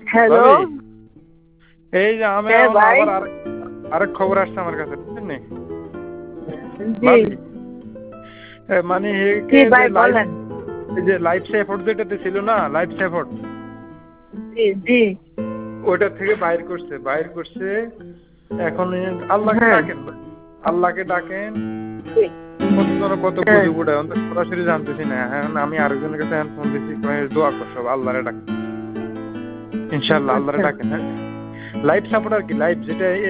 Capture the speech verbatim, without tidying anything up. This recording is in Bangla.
হ্যালো। ভাবি এই যে আমি হ্যাঁ এখন ভাই। আবার আরেক আরেক খবর আসছে আমার কাছে বুঝছেন নি? জি। ভাবি এ মানে জি একে যে ভাই লাইফ বলেন। এই যে লাইফ সাপোর্ট যেটাতে ছিল না লাইফ সাপোর্ট জি, জি। ওইটা থেকে বাইর করছে বাইর করছে এখন এই আল্লাহকে হ্যাঁ। ডাকেন আল্লাহকে ডাকেন জি। কতজন কত হ্যাঁ। গুজব উড়ায় অন্তত সরাসরি জানতেছি না এখন আমি আরেকজনের কাছে এখন ফোন দিছি কয়ে দোয়া কর সব আল্লাহরে ডাকেন ইনশাআল্লাহ আল্লাহরে আচ্ছা। ডাকেন হ্যাঁ লাইফ সাপোর্ট আর কি লাইফ যেটা